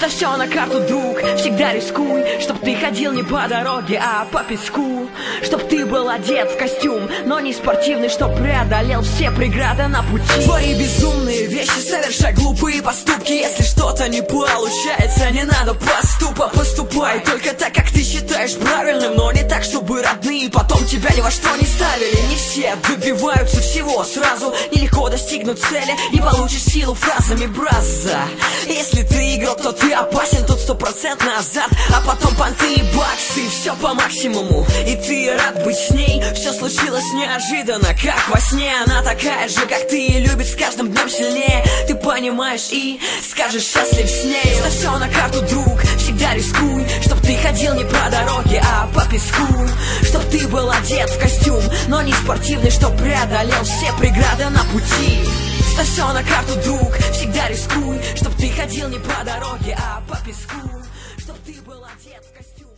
Ставь все на карту, друг, всегда рискуй, чтоб ты ходил не по дороге, а по песку. Чтоб ты был одет в костюм, но не спортивный, чтоб преодолел все преграды на пути. Твори безумные вещи, совершай глупые поступки. Если что-то не получается, не надо поступа. Поступай только так, как ты считаешь правильным, но не так, чтобы родные потом тебя ни во что не ставили. Не все добиваются всего сразу, нелегко достигнуть цели и получишь силу фразами браза. Если ты игрок, то ты опасен, тут 100% азарт, а потом понты и баксы, все по максимуму, и ты рад быть с ней. Все случилось неожиданно, как во сне. Она такая же, как ты, и любит с каждым днем сильнее. Ты понимаешь и скажешь счастлив с ней. Ставь все на карту, друг, всегда рискуй, чтоб ты ходил не по дороге, а по песку. Чтоб ты был одет в костюм, но не спортивный, чтоб преодолел все преграды на пути. Ставь все на карту, друг, всегда рискуй, чтоб ты ходил не по дороге, а по песку. Чтоб ты был одет в костюм.